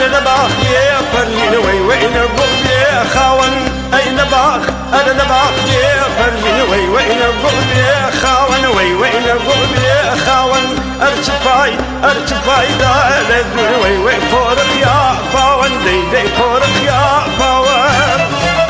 أنا نباخ يا فرجين وي وين قلب يا خاون أي نباخ أنا نباخ يا فرجين وي وين قلب يا خاون وي وين قلب يا خاون ارتفاي دالد وي وي فورخ يا باون دي فورخ يا باون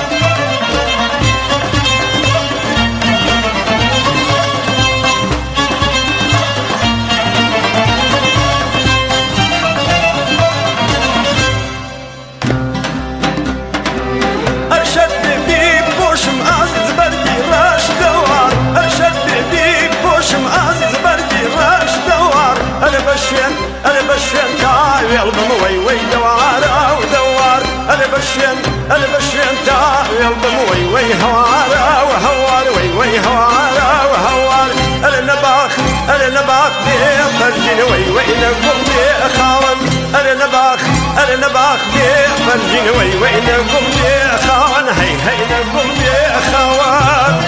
أنا بشين تاوي البم وي دوار ودوار أنا بشين تاوي البم وي هوار وهوار وي هوار وهوار أنا نباخ بيه فرجين وي نقوم بيه خاون أنا نباخ بيه فرجين وي نقوم بيه خاون هي نقوم بيه خاون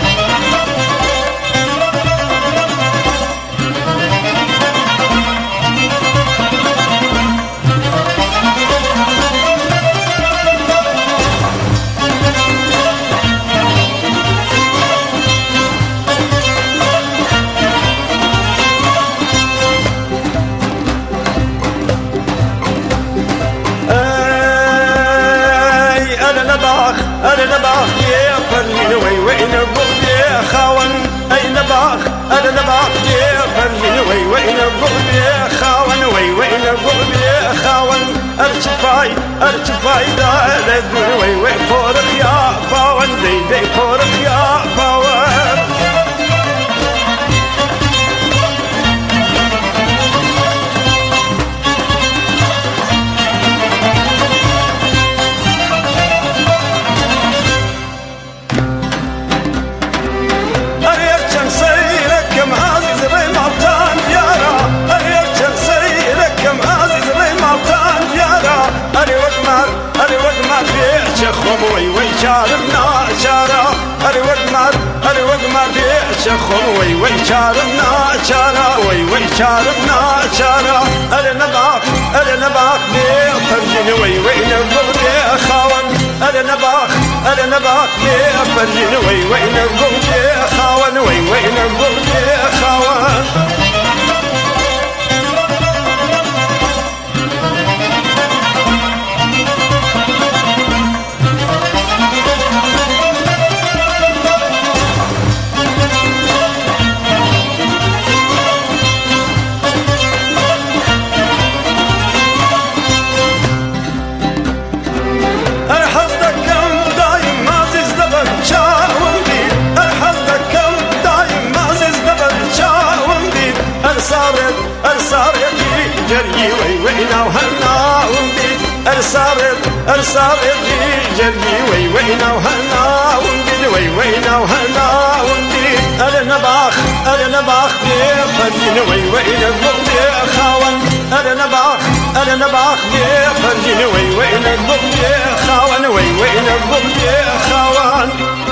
أنا نباخ يا فرجين وي وين قلب يا خاون أي نباخ أنا نباخ يا فرجين وي وين قلب يا خاون وي وين قلب يا خاون ارتفاي دالد وي وين فورخ يا باون دي فورخ يا باون وي شارمنا شارا أري وقمر بيشخم وي شارمنا شارا وي شارمنا شارا أري نباخ بيفرجين وي نقول يا خاون أري نباخ بيفرجين وي نقول يا خاون وي نقول يا خاون أرصار يدي جري وينا وهنا وندي أرصار يدي جري وينا وهنا وندي وينا وهنا وندي أنا نباخ بيفرجين وينا قلب يا خاون أنا نباخ بيفرجين وينا قلب يا خاون وينا قلب يا خاون